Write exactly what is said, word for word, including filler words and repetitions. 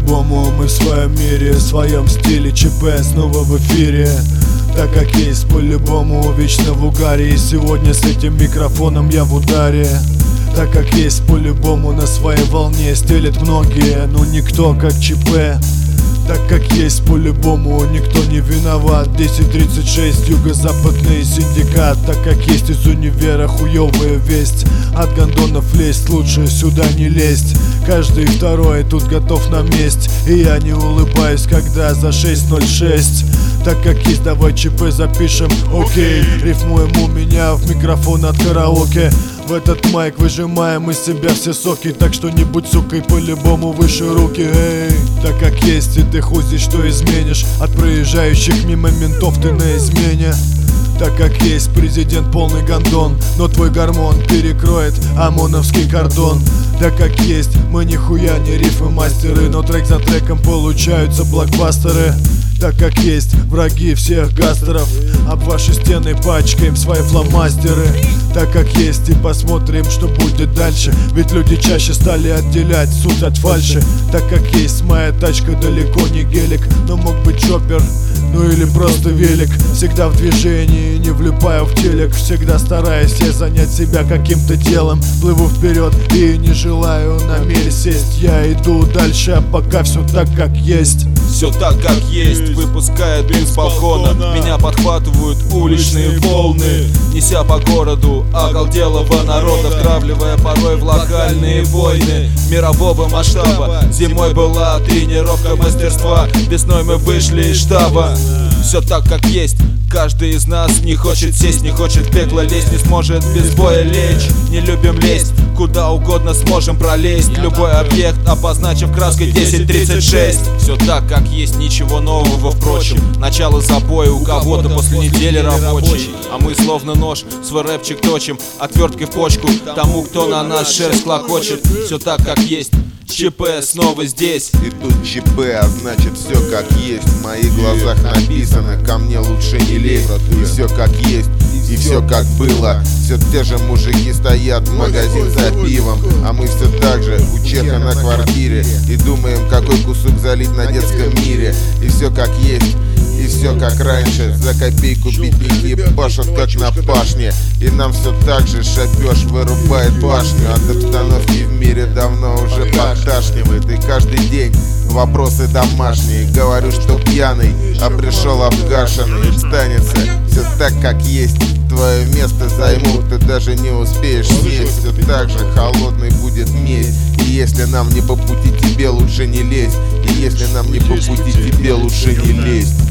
по-любому мы в своем мире, в своем стиле. ЧП снова в эфире, так как есть по-любому, вечно в угаре. И сегодня с этим микрофоном я в ударе, так как есть по-любому, на своей волне стелет многие, но никто как ЧП. Так как есть по-любому, никто не виноват. Десять тридцать шесть, юго-западный синдикат. Так как есть из универа хуёвая весть, от гондонов лезть, лучше сюда не лезть. Каждый второй тут готов на месть, и я не улыбаюсь, когда за шесть ноль шесть. Так как есть, давай ЧП запишем, окей. Рифмуем у меня в микрофон от караоке. В этот майк выжимаем из себя все соки, так что не будь сукой, по-любому выше руки, эй. Так как есть, и ты хуй здесь что изменишь, от проезжающих мимо ментов ты на измене. Так как есть президент полный гондон, но твой гормон перекроет ОМОНовский кордон. Так как есть, мы нихуя не рифы мастеры, но трек за треком получаются блокбастеры. Так как есть враги всех гастеров, об ваши стены пачкаем свои фломастеры. Так как есть, и посмотрим, что будет дальше, ведь люди чаще стали отделять суть от фальши. Так как есть, моя тачка далеко не гелик, но мог быть чоппер, ну или просто велик. Всегда в движении, не влипаю в телек, всегда стараюсь я занять себя каким-то делом. Плыву вперед и не желаю на мель сесть. Я иду дальше, а пока все так, как есть. Все так, как есть, выпускает дым с балкона. Меня подхватывают уличные волны, неся по городу оголделого народа, втравливая порой в локальные войны мирового масштаба. Зимой была тренировка мастерства, весной мы вышли из штаба. Все так, как есть. Каждый из нас не хочет сесть, не хочет в пекло лезть, не сможет без боя лечь. Не любим лезть, куда угодно сможем пролезть. Любой объект обозначив краской десять тридцать шесть. Все так, как есть, ничего нового впрочем. Начало забоя у кого-то после недели рабочей, а мы словно нож свой рэпчик точим отверткой в почку тому, кто на нас шерсть клокочет. Все так, как есть. ЧП снова здесь. И тут ЧП, а значит все как есть. В моих глазах написано: ко мне лучше не лезь. И все как есть, и все как было. Все те же мужики стоят в магазин за пивом, а мы все так же у чеха на квартире и думаем, какой кусок залить на детском мире. И все как есть, и все как раньше. За копейку бедняки пашут как на пашне, и нам все так же шапеж вырубает башню. От обстановки в мире давно уже подташнивает, и каждый день вопросы домашние. Говорю, что пьяный, а пришел обгашенный. Встанется все так, как есть. Твое место займут, ты даже не успеешь съесть. Все так же холодной будет месть. И если нам не по пути, тебе лучше не лезть. И если нам не по пути, тебе лучше не лезть.